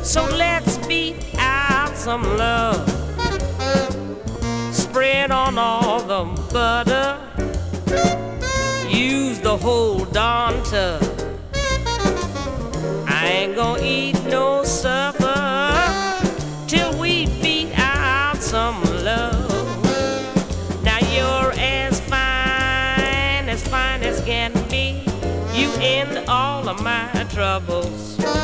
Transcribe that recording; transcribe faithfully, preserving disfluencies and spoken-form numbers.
So let's beat out some love. Spread on all the butter. Use the whole darn tub. I ain't gonna eat no supper till we beat out some love. Now you're as fine, as fine as can be. You end all of my troubles.